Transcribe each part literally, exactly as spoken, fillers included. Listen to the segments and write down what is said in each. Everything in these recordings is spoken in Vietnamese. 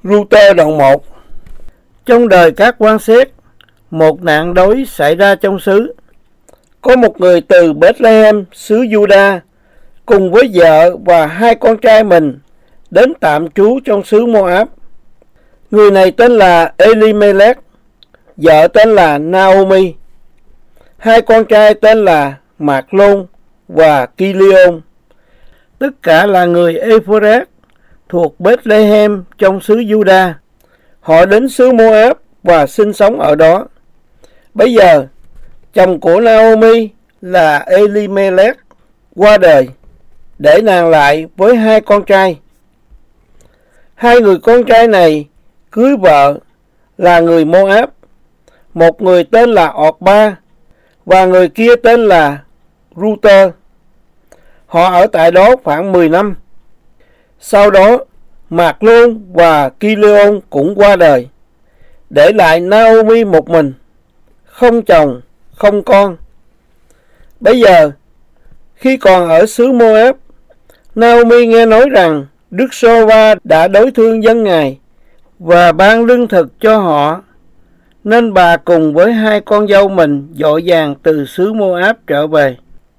Ruther đoạn một. Trong đời các quan xét, một nạn đói xảy ra trong xứ. Có một người từ Bethlehem, xứ Juda, cùng với vợ và hai con trai mình đến tạm trú trong xứ Moab. Người này tên là Elimelech, vợ tên là Naomi, hai con trai tên là Mạc-lôn và Ki-li-ôn. Tất cả là người Ê-phô-rát thuộc Bethlehem trong xứ Juda. Họ đến xứ Moab và sinh sống ở đó. Bây giờ, chồng của Naomi là Elimelech qua đời, để nàng lại với hai con trai. Hai người con trai này cưới vợ là người Moab, một người tên là Orpa và người kia tên là Ruther. Họ ở tại đó khoảng mười năm. Sau đó, Mạc-lôn và Ki-li-ôn cũng qua đời, để lại Naomi một mình, không chồng, không con. Bây giờ, khi còn ở xứ Moab, Naomi nghe nói rằng Đức Sô-va đã đối thương dân Ngài và ban lương thực cho họ, nên bà cùng với hai con dâu mình vội vàng từ xứ Moab trở về.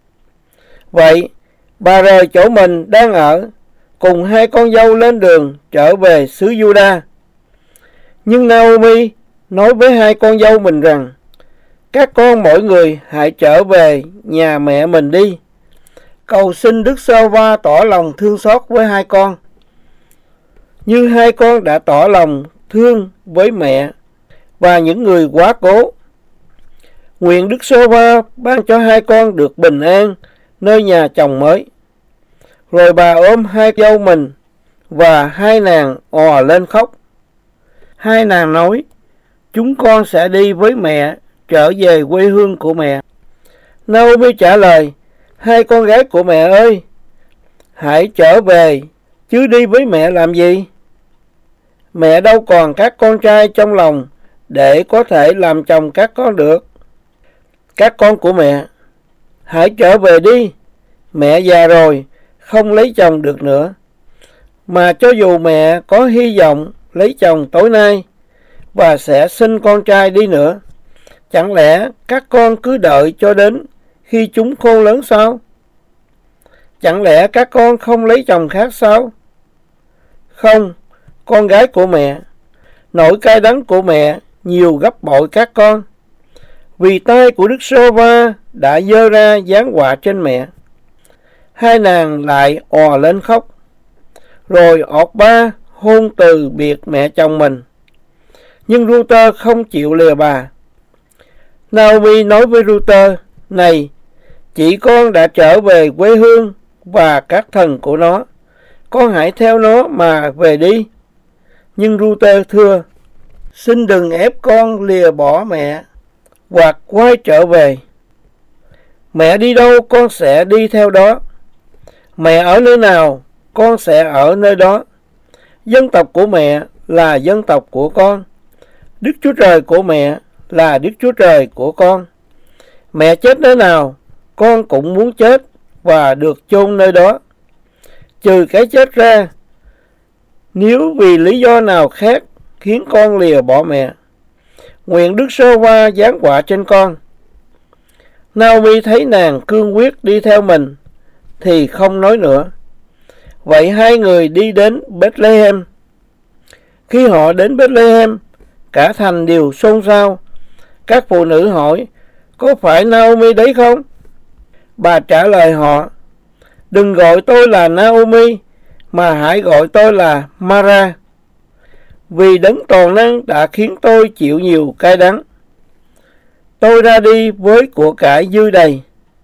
Vậy, bà rời chỗ mình đang ở, cùng hai con dâu lên đường trở về xứ Juda. Nhưng Naomi nói với hai con dâu mình rằng, các con mỗi người hãy trở về nhà mẹ mình đi, cầu xin Đức Sô-va tỏ lòng thương xót với hai con, như hai con đã tỏ lòng thương với mẹ và những người quá cố. Nguyện Đức Sô-va ban cho hai con được bình an nơi nhà chồng mới. Rồi bà ôm hai dâu mình và hai nàng òa lên khóc. Hai nàng nói, chúng con sẽ đi với mẹ trở về quê hương của mẹ. Naomi trả lời, hai con gái của mẹ ơi, hãy trở về, chứ đi với mẹ làm gì? Mẹ đâu còn các con trai trong lòng để có thể làm chồng các con được. Các con của mẹ, hãy trở về đi, mẹ già rồi, không lấy chồng được nữa. Mà cho dù mẹ có hy vọng lấy chồng tối nay và sẽ sinh con trai đi nữa, chẳng lẽ các con cứ đợi cho đến khi chúng khôn lớn sao? Chẳng lẽ các con không lấy chồng khác sao? Không, con gái của mẹ, nỗi cay đắng của mẹ nhiều gấp bội các con, vì tay của Đức Sô-va đã giơ ra giáng họa trên mẹ. Hai nàng lại òa lên khóc. Rồi Orpa hôn từ biệt mẹ chồng mình, nhưng Ruther không chịu lìa bà. Naomi nói với Ruther, này, chị con đã trở về quê hương và các thần của nó, con hãy theo nó mà về đi. Nhưng Ruther thưa, xin đừng ép con lìa bỏ mẹ hoặc quay trở về. Mẹ đi đâu con sẽ đi theo đó, mẹ ở nơi nào con sẽ ở nơi đó. Dân tộc của mẹ là dân tộc của con, Đức Chúa Trời của mẹ là Đức Chúa Trời của con. Mẹ chết nơi nào, con cũng muốn chết và được chôn nơi đó. Trừ cái chết ra, nếu vì lý do nào khác khiến con lìa bỏ mẹ, nguyện Đức Sô-va giáng họa trên con. Naomi thấy nàng cương quyết đi theo mình thì không nói nữa. Vậy hai người đi đến Bethlehem. Khi họ đến Bethlehem, cả thành đều xôn xao. Các phụ nữ hỏi, có phải Naomi đấy không? Bà trả lời họ, đừng gọi tôi là Naomi, mà hãy gọi tôi là Mara, vì Đấng Toàn Năng đã khiến tôi chịu nhiều cay đắng. Tôi ra đi với của cải dư đầy,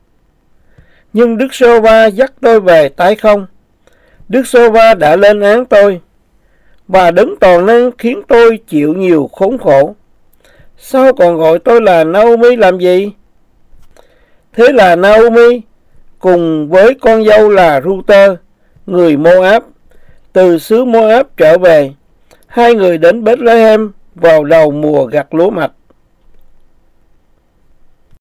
nhưng Đức Sô-va dắt tôi về tái không. Đức Sô-va đã lên án tôi, và Đấng Toàn Năng khiến tôi chịu nhiều khốn khổ. Sao còn gọi tôi là Naomi làm gì? Thế là Naomi cùng với con dâu là Ruther, người Moab, từ xứ Moab trở về. Hai người đến Bethlehem vào đầu mùa gặt lúa mạch.